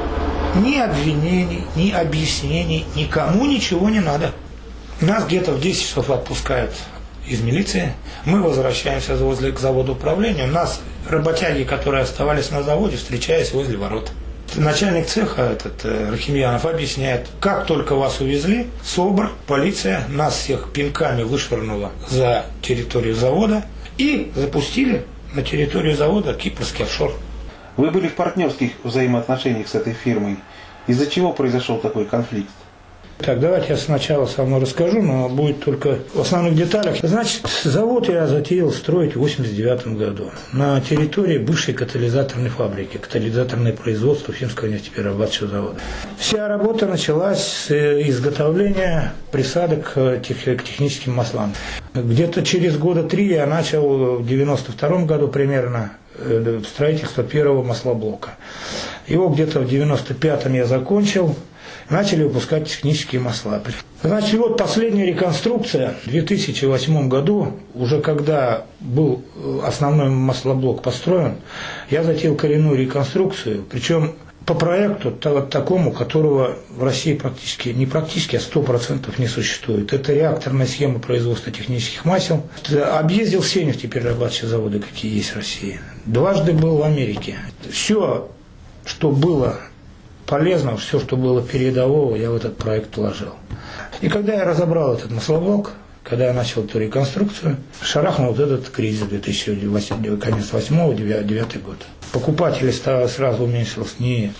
Ни обвинений, ни объяснений, никому ничего не надо. Нас где-то в десять часов отпускают из милиции. Мы возвращаемся возле к заводу управления. Нас работяги, которые оставались на заводе, встречаясь возле ворот. Начальник цеха, этот Рахимьянов, объясняет, как только вас увезли, СОБР, полиция нас всех пинками вышвырнула за территорию завода и запустили на территорию завода кипрский офшор.
Вы были в партнерских взаимоотношениях с этой фирмой. Из-за чего произошел такой конфликт?
Так, давайте я сначала сам расскажу, но будет только в основных деталях. Значит, завод я затеял строить в восемьдесят девятом году на территории бывшей катализаторной фабрики, катализаторное производство Уфимского нефтеперерабатывающего завода. Вся работа началась с изготовления присадок к техническим маслам. Где-то через года три я начал, в девяносто втором году примерно, строительство первого маслоблока. Его где-то в девяносто пятом я закончил. Начали выпускать технические масла. Значит, вот последняя реконструкция в две тысячи восьмом году, уже когда был основной маслоблок построен, я затеял коренную реконструкцию, причем по проекту такому, которого в России практически, не практически, а сто процентов не существует. Это реакторная схема производства технических масел. Объездил все нефтеперерабатывающие заводы, какие есть в России. Дважды был в Америке. Все, что было полезного, все, что было передового, я в этот проект положил. И когда я разобрал этот маслоблок, когда я начал эту реконструкцию, шарахнул вот этот кризис две тысячи восьмого, конец восьмого, девятый год. Покупателей сразу уменьшилось не,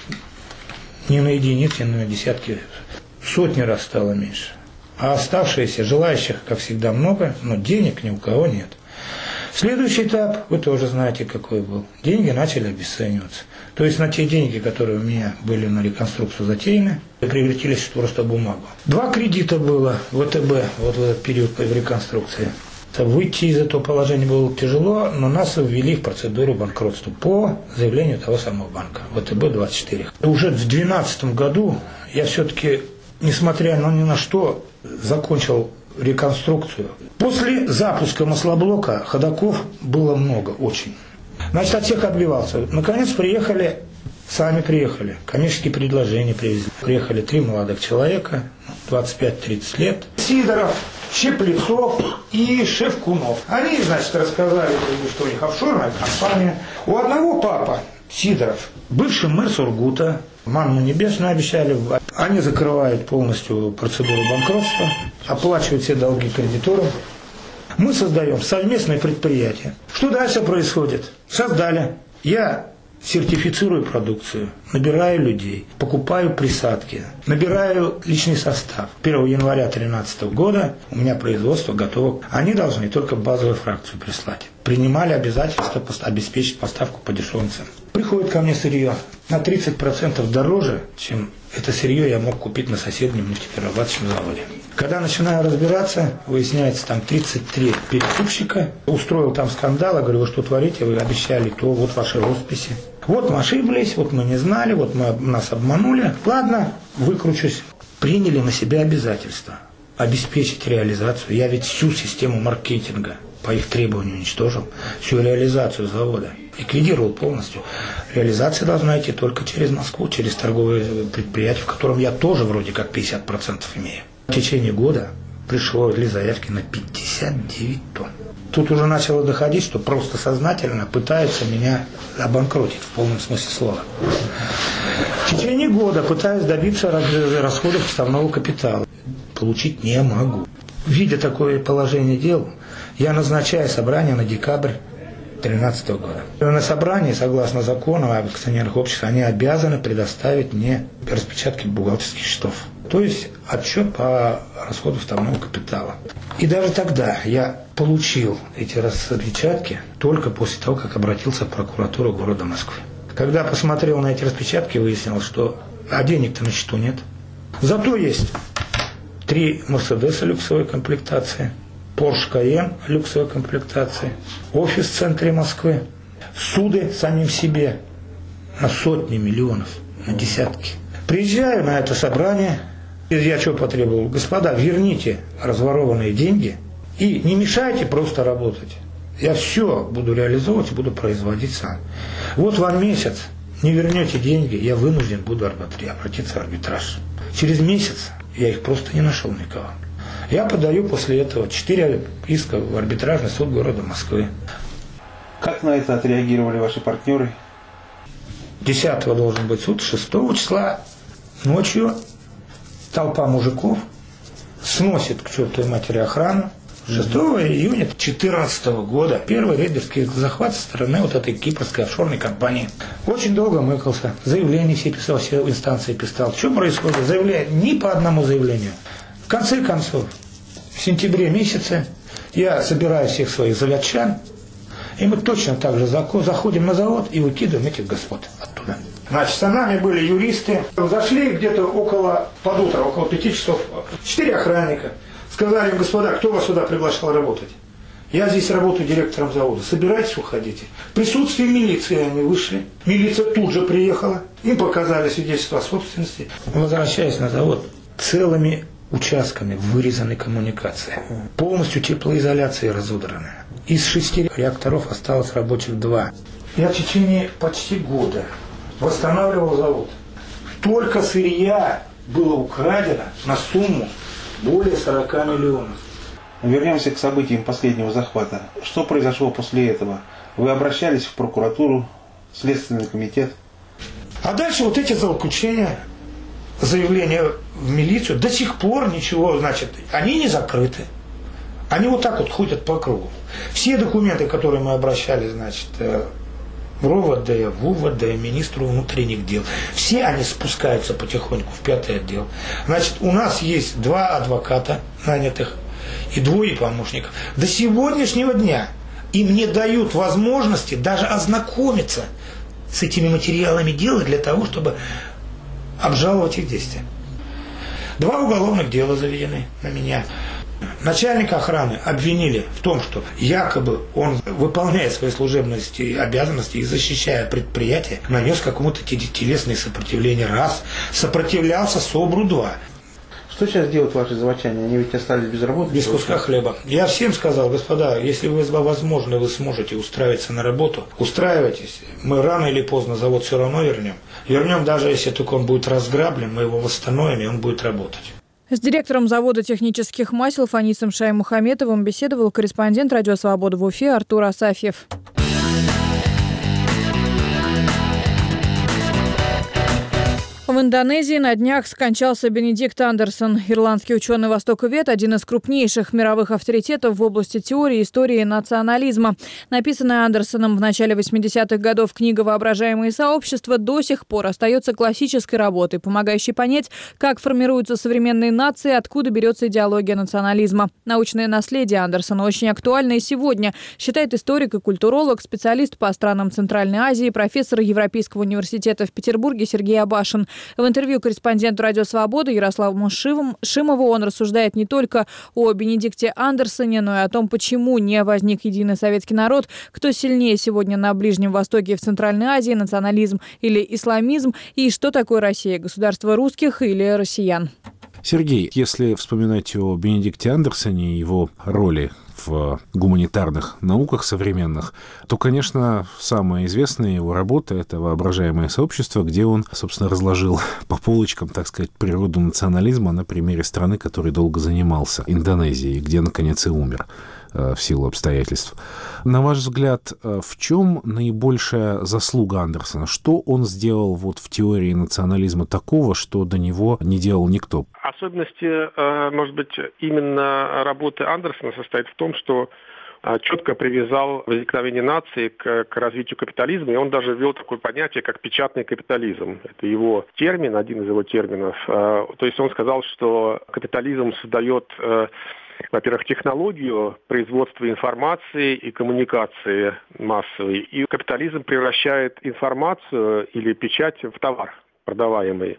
не на единицы, не на десятки, сотни раз стало меньше. А оставшиеся, желающих, как всегда, много, но денег ни у кого нет. Следующий этап, вы тоже знаете, какой был. Деньги начали обесцениваться. То есть на те деньги, которые у меня были на реконструкцию затеяны, превратились в просто бумагу. Два кредита было в ВТБ вот в этот период реконструкции. Выйти из этого положения было тяжело, но нас ввели в процедуру банкротства по заявлению того самого банка, ВТБ двадцать четыре. Уже в две тысячи двенадцатом году я все-таки, несмотря на ни на что, закончил реконструкцию. После запуска маслоблока ходоков было много, очень. Значит, от всех отбивался. Наконец приехали, сами приехали, коммерческие предложения привезли. Приехали три молодых человека, двадцать пять тридцать лет. Сидоров, Щеплецов и Шевкунов. Они, значит, рассказали, что у них офшорная компания. У одного папа, Сидоров, бывший мэр Сургута, манну небесную обещали. Они закрывают полностью процедуру банкротства, оплачивают все долги кредиторам. Мы создаем совместное предприятие. Что дальше происходит? Создали. Я сертифицирую продукцию, набираю людей, покупаю присадки, набираю личный состав. первого января две тысячи тринадцатого года у меня производство готово. Они должны только базовую фракцию прислать. принимали обязательство обеспечить поставку по дешевым ценам. Приходит ко мне сырье на тридцать процентов дороже, чем это сырье я мог купить на соседнем нефтеперерабатывающем заводе. Когда начинаю разбираться, выясняется, там тридцать три перекупщика. Устроил там скандал, я говорю, вы что творите, вы обещали то, вот ваши росписи. Вот мы ошиблись, вот мы не знали, вот мы, нас обманули. Ладно, выкручусь. Приняли на себя обязательства обеспечить реализацию. Я ведь всю систему маркетинга по их требованию уничтожил, всю реализацию завода ликвидировал полностью. Реализация должна идти только через Москву, через торговые предприятия, в котором я тоже вроде как пятьдесят процентов имею. В течение года пришло ли заявки на пятьдесят девять тонн. Тут уже начало доходить, что просто сознательно пытаются меня обанкротить в полном смысле слова. В течение года пытаюсь добиться расходов уставного капитала. Получить не могу. Видя такое положение дел, я назначаю собрание на декабрь две тысячи тринадцатого года. На собрании, согласно закону об акционерных обществах, они обязаны предоставить мне распечатки бухгалтерских счетов. То есть отчет по расходу уставного капитала. И даже тогда я получил эти распечатки только после того, как обратился в прокуратуру города Москвы. Когда посмотрел на эти распечатки, выяснилось, что а денег-то на счету нет. Зато есть три Мерседеса люксовой комплектации, Порш Кайен люксовой комплектации, офис в центре Москвы, суды самим себе на сотни миллионов, на десятки. Приезжаю на это собрание, и я что потребовал? Господа, верните разворованные деньги и не мешайте просто работать. Я все буду реализовывать и буду производить сам. Вот вам месяц, не вернете деньги, я вынужден буду обратиться в арбитраж. Через месяц я их просто не нашел никого. Я подаю после этого четыре иска в арбитражный суд города Москвы.
Как на это отреагировали ваши партнеры?
десятого должен быть суд, шестого числа ночью толпа мужиков сносит к чертовой матери охрану. шестого июня две тысячи четырнадцатого года первый рейдерский захват со стороны вот этой кипрской офшорной компании. Очень долго мыкался, заявления все писал, все инстанции писал. Что происходит? Заявление ни по одному заявлению. В конце концов, в сентябре месяце я собираю всех своих заводчан, и мы точно так же заходим на завод и выкидываем этих господ оттуда. Значит, со нами были юристы. Зашли где-то около под утро, около пяти часов. Четыре охранника. Сказали им, господа, кто вас сюда приглашал работать? Я здесь работаю директором завода. Собирайтесь, уходите. В присутствии милиции они вышли. Милиция тут же приехала. Им показали свидетельство о собственности. Возвращаясь на завод, целыми участками вырезаны коммуникации. Полностью теплоизоляция разодрана. Из шести реакторов осталось рабочих два. Я в течение почти года восстанавливал завод. Только сырья было украдено на сумму более сорока миллионов.
Вернемся к событиям последнего захвата. Что произошло после этого? Вы обращались в прокуратуру, Следственный комитет?
А дальше вот эти заключения, заявления в милицию, до сих пор ничего, значит, они не закрыты. Они вот так вот ходят по кругу. Все документы, которые мы обращали, значит, в РОВД, в УВД, министру внутренних дел, все они спускаются потихоньку в пятый отдел. Значит, у нас есть два адвоката нанятых и двое помощников. До сегодняшнего дня им не дают возможности даже ознакомиться с этими материалами дела для того, чтобы обжаловать их действия. Два уголовных дела заведены на меня. Начальника охраны обвинили в том, что якобы он, выполняя свои служебные обязанности и защищая предприятие, нанес какому-то телесное сопротивление. Раз. Сопротивлялся СОБРу два.
Что сейчас делают ваши заводчане? Они ведь остались без работы?
Без куска хлеба. Я всем сказал, господа, если вы, возможно, вы сможете устраиваться на работу, устраивайтесь. Мы рано или поздно завод все равно вернем. Вернем, даже если только он будет разграблен, мы его восстановим, и он будет работать.
С директором завода технических масел Фанисом Шаймухаметовым беседовал корреспондент «Радио Свобода» в Уфе Артур Асафьев. В Индонезии на днях скончался Бенедикт Андерсон. Ирландский ученый востоковед, один из крупнейших мировых авторитетов в области теории и истории национализма. Написанная Андерсоном в начале восьмидесятых годов книга «Воображаемые сообщества» до сих пор остается классической работой, помогающей понять, как формируются современные нации, откуда берется идеология национализма. Научное наследие Андерсона очень актуально и сегодня, считает историк и культуролог, специалист по странам Центральной Азии, профессор Европейского университета в Петербурге Сергей Абашин. В интервью корреспонденту «Радио Свобода» Ярославу Шимову он рассуждает не только о Бенедикте Андерсоне, но и о том, почему не возник единый советский народ, кто сильнее сегодня на Ближнем Востоке и в Центральной Азии, национализм или исламизм, и что такое Россия, государство русских или россиян.
Сергей, если вспоминать о Бенедикте Андерсоне и его роли в гуманитарных науках современных, то, конечно, самая известная его работа — это «Воображаемое сообщество», где он, собственно, разложил по полочкам, так сказать, природу национализма на примере страны, которой долго занимался, Индонезии, где, наконец, и умер в силу обстоятельств. На ваш взгляд, в чем наибольшая заслуга Андерсона? Что он сделал вот в теории национализма такого, что до него не делал никто?
Особенности, может быть, именно работы Андерсона состоит в том, что четко привязал возникновение нации к, к развитию капитализма, и он даже ввел такое понятие, как печатный капитализм. Это его термин, один из его терминов. То есть он сказал, что капитализм создает, во-первых, технологию производства информации и коммуникации массовой, и капитализм превращает информацию или печать в товар продаваемый.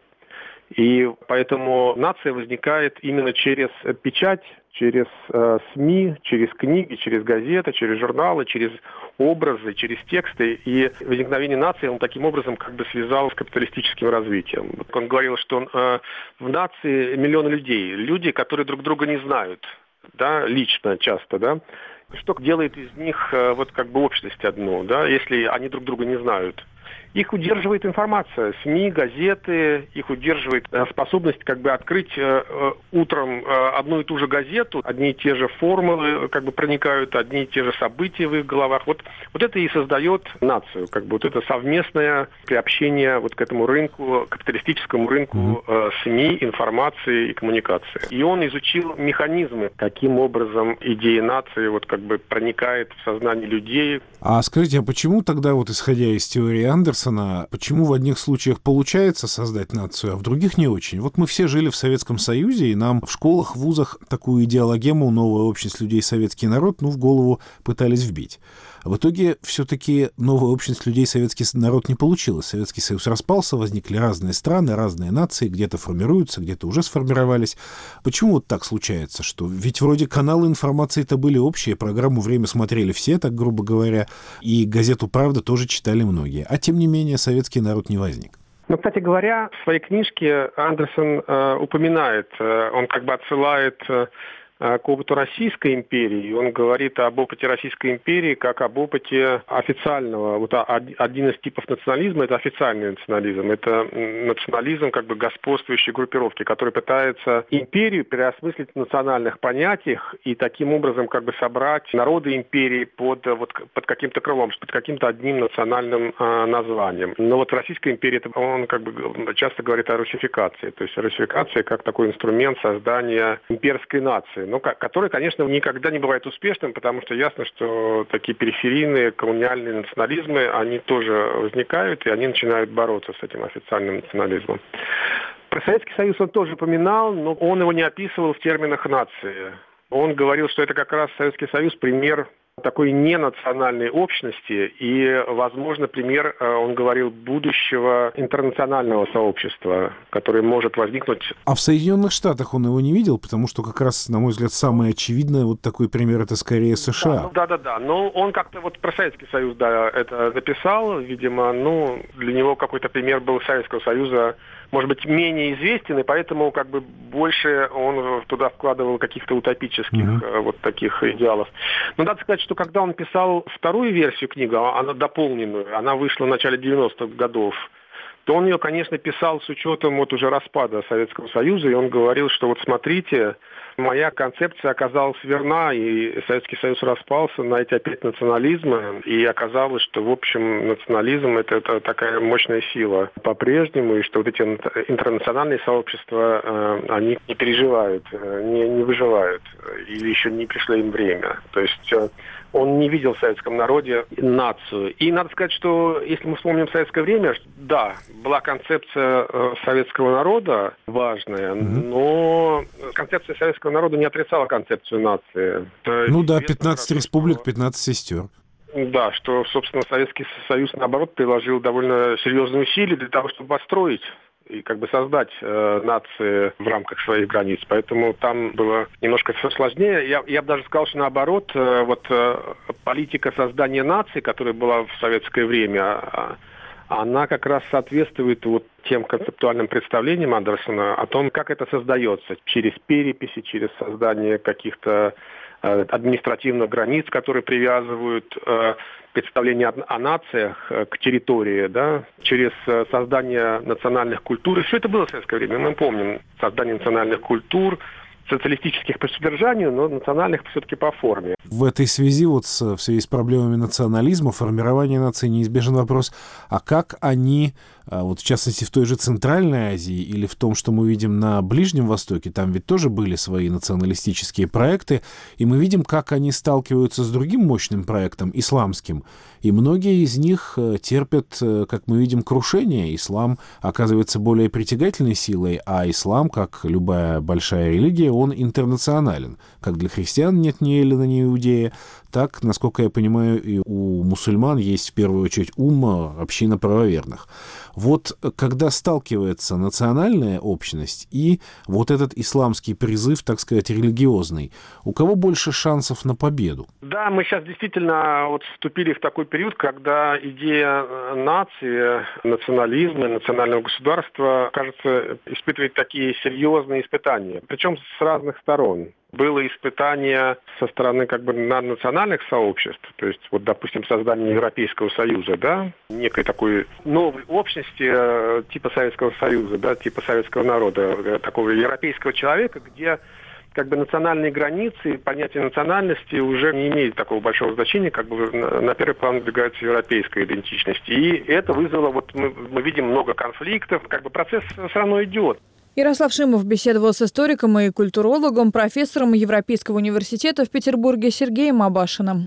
И поэтому нация возникает именно через печать, через э, СМИ, через книги, через газеты, через журналы, через образы, через тексты. И возникновение нации он таким образом как бы связал с капиталистическим развитием. Он говорил, что э, в нации миллионы людей, люди, которые друг друга не знают, да, лично часто, да. Что делает из них э, вот как бы общность одну, да, если они друг друга не знают? Их удерживает информация, СМИ, газеты, их удерживает способность как бы открыть э, утром э, одну и ту же газету, одни и те же формулы как бы проникают, одни и те же события в их головах. Вот, вот это и создает нацию, как бы вот это совместное приобщение вот к этому рынку, капиталистическому рынку э, СМИ, информации и коммуникации. И он изучил механизмы, каким образом идея нации вот как бы проникает в сознание людей.
А скажите, а почему тогда вот исходя из теории Андерсона, почему в одних случаях получается создать нацию, а в других не очень? Вот мы все жили в Советском Союзе, и нам в школах, в вузах такую идеологему «новая общность людей, советский народ» ну, в голову пытались вбить. В итоге все-таки новая общность людей, советский народ не получилась. Советский Союз распался, возникли разные страны, разные нации, где-то формируются, где-то уже сформировались. Почему вот так случается? Что ведь вроде каналы информации-то были общие, программу «Время» смотрели все, так грубо говоря, и газету «Правда» тоже читали многие. А тем не менее советский народ не возник.
Ну, кстати говоря, в своей книжке Андерсон э, упоминает, э, он как бы отсылает э, к опыту Российской империи. Он говорит об опыте Российской империи как об опыте официального. Вот один из типов национализма – это официальный национализм. Это национализм как бы господствующей группировки, который пытается империю переосмыслить в национальных понятиях и таким образом как бы собрать народы империи под, вот, под каким-то крылом, под каким-то одним национальным э, названием. Но вот Российская империя, он как бы часто говорит о русификации. То есть русификация как такой инструмент создания имперской нации. Ну, который, конечно, никогда не бывает успешным, потому что ясно, что такие периферийные колониальные национализмы, они тоже возникают, и они начинают бороться с этим официальным национализмом. Про Советский Союз он тоже упоминал, но он его не описывал в терминах нации. Он говорил, что это как раз Советский Союз пример такой ненациональной общности и, возможно, пример, он говорил, будущего интернационального сообщества, которое может возникнуть.
А в Соединенных Штатах он его не видел, потому что как раз, на мой взгляд, самое очевидное вот такой пример — это скорее США.
Да-да-да, ну, но он как-то вот про Советский Союз, да, это написал, видимо, ну, для него какой-то пример был Советского Союза, может быть, менее известен, и поэтому как бы больше он туда вкладывал каких-то утопических mm-hmm. вот таких идеалов. Но надо сказать, что когда он писал вторую версию книги, она дополненную, она вышла в начале девяностых годов, то он ее, конечно, писал с учетом вот уже распада Советского Союза, и он говорил, что вот смотрите, моя концепция оказалась верна, и Советский Союз распался на эти опять национализмы, и оказалось, что, в общем, национализм это, это такая мощная сила по-прежнему, и что вот эти интернациональные сообщества, э, они не переживают, не, не выживают, или еще не пришло им время. То есть э, он не видел в советском народе нацию. И надо сказать, что если мы вспомним советское время, да, была концепция э, советского народа важная, mm-hmm. но концепция советского народа не отрицала концепцию нации. Это
ну да, пятнадцать республик, пятнадцать сестер.
Да, что, собственно, Советский Союз, наоборот, приложил довольно серьезные усилия для того, чтобы построить и как бы создать э, нации в рамках своих границ. Поэтому там было немножко все сложнее. Я, я бы даже сказал, что наоборот, э, вот э, политика создания нации, которая была в советское время, э, она как раз соответствует вот тем концептуальным представлениям Андерсона о том, как это создается. Через переписи, через создание каких-то э, административных границ, которые привязывают э, представление о нациях к территории, да, через создание национальных культур. И все это было в советское время. Мы помним создание национальных культур, социалистических по содержанию, но национальных все-таки по форме.
В этой связи, вот с, в связи с проблемами национализма, формирования нации, неизбежен вопрос, а как они, вот в частности в той же Центральной Азии или в том, что мы видим на Ближнем Востоке, там ведь тоже были свои националистические проекты, и мы видим, как они сталкиваются с другим мощным проектом, исламским. И многие из них терпят, как мы видим, крушение. Ислам оказывается более притягательной силой, а ислам, как любая большая религия, он интернационален. Как для христиан нет ни эллина, ни иудея, так, насколько я понимаю, и у мусульман есть в первую очередь умма, община правоверных. Вот когда сталкивается национальная общность и вот этот исламский призыв, так сказать, религиозный, у кого больше шансов на победу?
Да, мы сейчас действительно вот вступили в такой период, когда идея нации, национализма, национального государства, кажется, испытывает такие серьезные испытания, причем с разных сторон. Было испытание со стороны как бы наднациональных сообществ, то есть, вот, допустим, создание Европейского Союза, да, некой такой новой общности э, типа Советского Союза, да, типа советского народа, э, такого европейского человека, где как бы национальные границы, понятие национальности уже не имеет такого большого значения, как бы на, на первый план выдвигается европейская идентичность. И это вызвало, вот мы, мы видим много конфликтов, как бы процесс все равно идет.
Ярослав Шимов беседовал с историком и культурологом, профессором Европейского университета в Петербурге Сергеем Абашиным.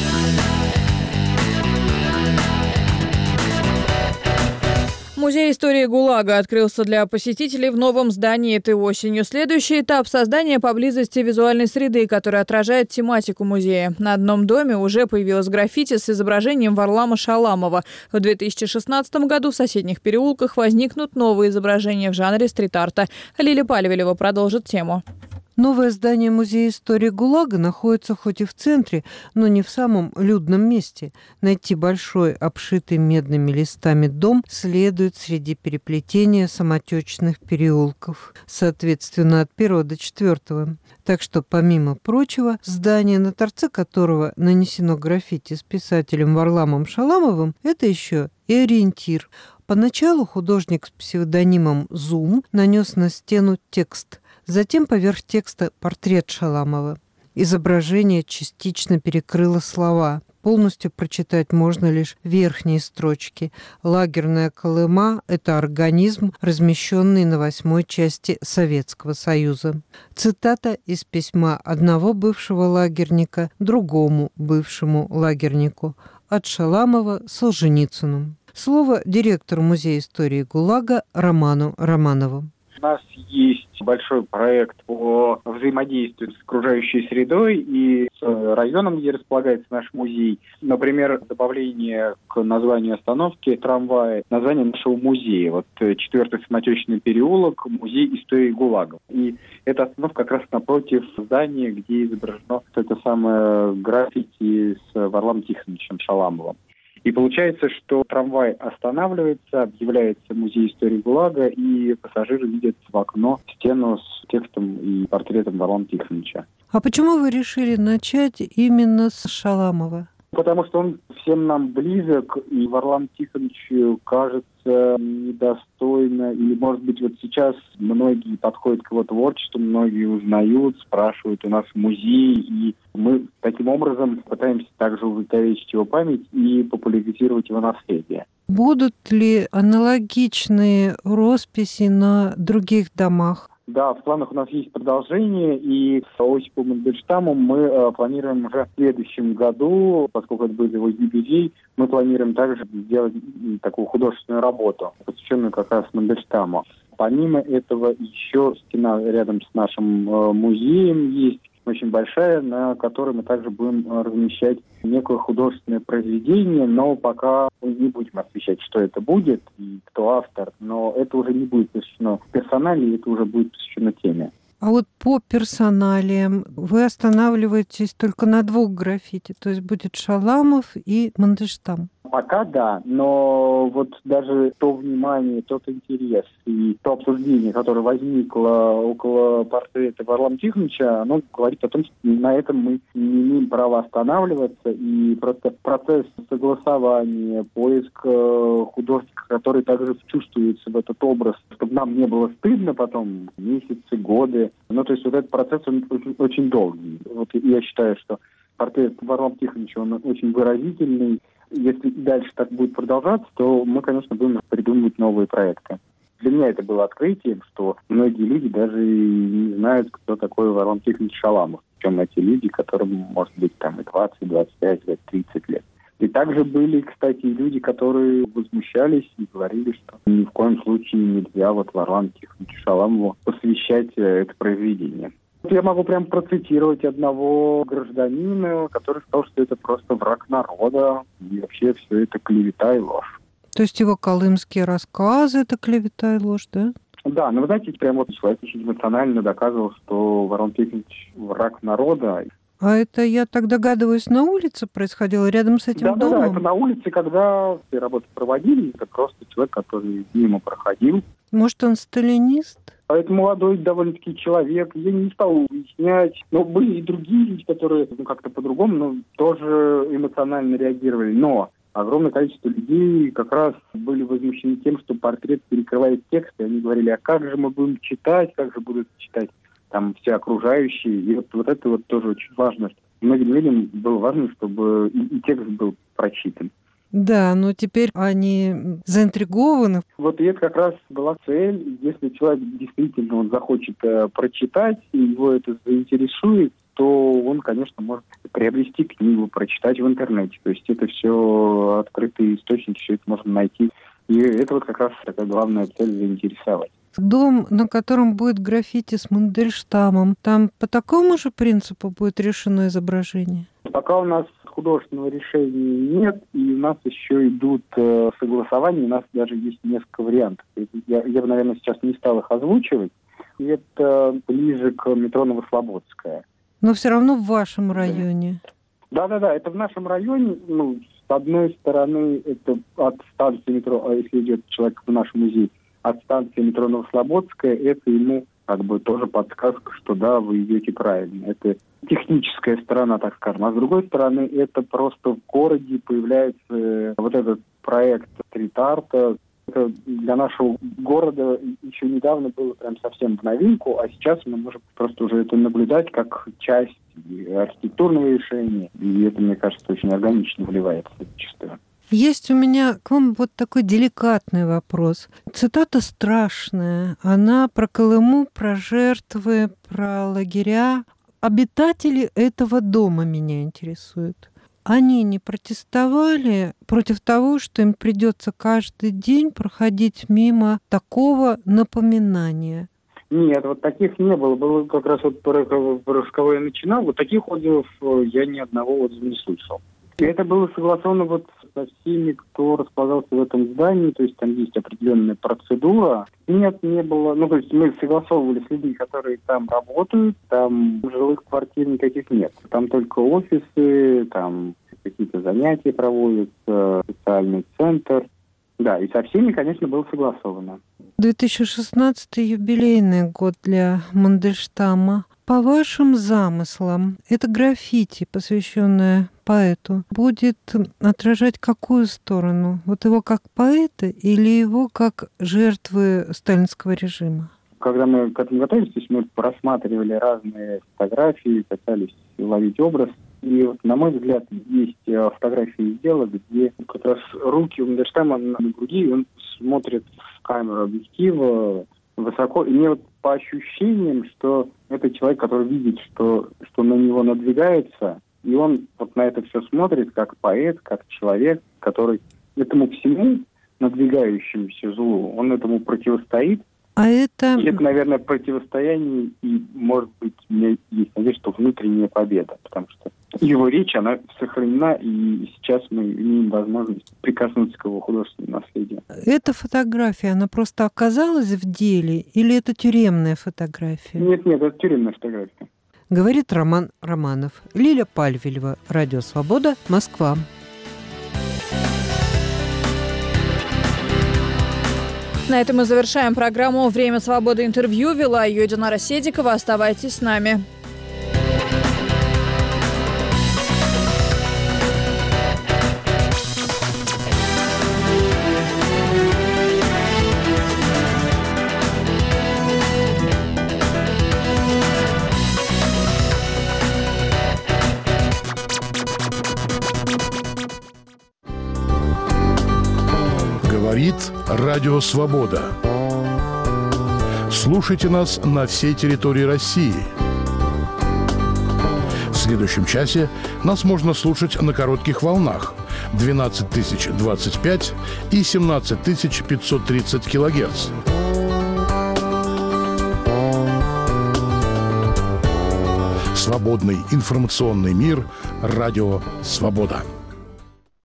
Музей истории ГУЛАГа открылся для посетителей в новом здании этой осенью. Следующий этап – создания поблизости визуальной среды, которая отражает тематику музея. На одном доме уже появилось граффити с изображением Варлама Шаламова. В две тысячи шестнадцатом году в соседних переулках возникнут новые изображения в жанре стрит-арта. Лилия Палевелева продолжит тему.
Новое здание Музея истории ГУЛАГа находится хоть и в центре, но не в самом людном месте. Найти большой, обшитый медными листами дом следует среди переплетения самотечных переулков, соответственно, от первого до четвертого. Так что, помимо прочего, здание, на торце которого нанесено граффити с писателем Варламом Шаламовым, это еще и ориентир. Поначалу художник с псевдонимом «Зум» нанес на стену текст. Затем поверх текста портрет Шаламова. Изображение частично перекрыло слова. Полностью прочитать можно лишь верхние строчки. Лагерная Колыма – это организм, размещенный на восьмой части Советского Союза. Цитата из письма одного бывшего лагерника другому бывшему лагернику от Шаламова Солженицыну. Слово директору Музея истории ГУЛАГа Роману Романову.
У нас есть большой проект по взаимодействию с окружающей средой и с районом, где располагается наш музей. Например, добавление к названию остановки трамвая, название нашего музея. Вот четвертый самотечный переулок, музей истории ГУЛАГа. И эта остановка как раз напротив здания, где изображено это самое граффити с Варламом Тихоновичем Шаламовым. И получается, что трамвай останавливается, объявляется музей истории ГУЛАГа, и пассажиры видят в окно стену с текстом и портретом Варлама Тихоновича.
А почему вы решили начать именно с Шаламова?
Потому что он всем нам близок, и Варлам Тихонович кажется недостойно. И, может быть, вот сейчас многие подходят к его творчеству, многие узнают, спрашивают у нас в музее, и мы таким образом пытаемся также увековечить его память и популяризировать его наследие.
Будут ли аналогичные росписи на других домах?
Да, в планах у нас есть продолжение, и с Осипом Мандельштамом мы э, планируем уже в следующем году, поскольку это будет его юбилей, мы планируем также сделать такую художественную работу, посвященную как раз Мандельштаму. Помимо этого еще стена рядом с нашим э, музеем есть, очень большая, на которой мы также будем размещать некое художественное произведение, но пока мы не будем освещать, что это будет и кто автор, но это уже не будет посвящено персоналии, это уже будет посвящено теме.
А вот по персоналиям вы останавливаетесь только на двух граффити, то есть будет Шаламов и Мандельштам?
Пока да, но вот даже то внимание, тот интерес и то обсуждение, которое возникло около портрета Варлама Тихоновича, оно говорит о том, что на этом мы не имеем права останавливаться, и просто процесс согласования, поиск художника, который также вчувствуется в этот образ, чтобы нам не было стыдно потом, месяцы, годы. Ну, то есть вот этот процесс, он очень, очень долгий. Вот я считаю, что портрет Варлама Тихоновича, он очень выразительный. Если дальше так будет продолжаться, то мы, конечно, будем придумывать новые проекты. Для меня это было открытием, что многие люди даже не знают, кто такой Варлам Тихонович Шаламов. Причем эти люди, которым, может быть, там и двадцать, двадцать пять лет, тридцать лет. И также были, кстати, люди, которые возмущались и говорили, что ни в коем случае нельзя вот Варламу Тихоновичу Шаламову посвящать это произведение. Я могу прям процитировать одного гражданина, который сказал, что это просто враг народа, и вообще все это клевета и ложь.
То есть его колымские рассказы — это клевета и ложь, да?
Да, но вы знаете, прям вот человек очень эмоционально доказывал, что Варлам Тихонович враг народа.
А это, я так догадываюсь, на улице происходило, рядом с этим
да,
домом?
Да, да, это на улице, когда все работы проводили, это просто человек, который мимо проходил.
Может, он сталинист?
А это молодой довольно-таки человек, я не стал выяснять. Но были и другие люди, которые ну, как-то по-другому, но тоже эмоционально реагировали. Но огромное количество людей как раз были возмущены тем, что портрет перекрывает текст, и они говорили, а как же мы будем читать, как же будут читать там все окружающие. И вот, вот это вот тоже очень важно. Многим людям было важно, чтобы и, и текст был прочитан.
Да, но теперь они заинтригованы.
Вот и это как раз была цель. Если человек действительно он захочет э, прочитать, и его это заинтересует, то он, конечно, может приобрести книгу, прочитать в интернете. То есть это все открытые источники, все это можно найти. И это вот как раз такая главная цель — заинтересовать.
Дом, на котором будет граффити с Мандельштамом, там по такому же принципу будет решено изображение?
Пока у нас художественного решения нет, и у нас еще идут э, согласования, у нас даже есть несколько вариантов. Я, я бы, наверное, сейчас не стал их озвучивать. И это ближе к метро Новослободская.
Но все равно в вашем районе.
Да-да-да, это в нашем районе. Ну, с одной стороны, это от станции метро, а если идет человек в наш музей, от станции метро Новослободская, это ему как бы тоже подсказка, что да, вы идете правильно. Это техническая сторона, так скажем. А с другой стороны, это просто в городе появляется вот этот проект стрит-арта. Это для нашего города еще недавно было прям совсем в новинку, а сейчас мы можем просто уже это наблюдать как часть архитектурного решения. И это, мне кажется, очень органично вливается зачастую.
Есть у меня к вам вот такой деликатный вопрос. Цитата страшная. Она про Колыму, про жертвы, про лагеря. Обитатели этого дома меня интересуют. Они не протестовали против того, что им придется каждый день проходить мимо такого напоминания?
Нет, вот таких не было. Было как раз вот про, про кого я начинал. Вот таких отзывов я ни одного отзыва не слышал. И это было согласовано вот со всеми, кто располагался в этом здании, то есть там есть определенная процедура. Нет, не было. Ну, то есть мы согласовывали с людьми, которые там работают, там жилых квартир никаких нет. Там только офисы, там какие-то занятия проводятся, социальный центр. Да, и со всеми, конечно, было согласовано.
две тысячи шестнадцатый юбилейный год для Мандельштама. по вашим замыслам, это граффити, посвященное поэту, будет отражать какую сторону? Вот его как поэта или его как жертвы сталинского режима?
Когда мы к этому готовились, то есть мы просматривали разные фотографии, пытались ловить образ. И вот, на мой взгляд, есть фотографии из дела, где как раз руки у Мандельштама на груди, он смотрит в камеру объектива высоко. И мне вот по ощущениям, что это человек, который видит, что, что на него надвигается, и он вот на это все смотрит как поэт, как человек, который этому всему надвигающемуся злу, он этому противостоит.
А это...
И это, наверное, противостояние, и, может быть, у меня есть надежда, что внутренняя победа, потому что его речь, она сохранена, и сейчас мы имеем возможность прикоснуться к его художественному наследию.
Эта фотография, она просто оказалась в деле, или это тюремная фотография?
Нет, нет, это тюремная фотография.
Говорит Роман Романов. Лиля Пальвелева, Радио Свобода, Москва.
На этом мы завершаем программу «Время свободы. Интервью». Вела ее Динара Седикова. Оставайтесь с нами.
Говорит Радио Свобода. Слушайте нас на всей территории России. В следующем часе нас можно слушать на коротких волнах двенадцать тысяч двадцать пять и семнадцать тысяч пятьсот тридцать килогерц. Свободный информационный мир. Радио Свобода.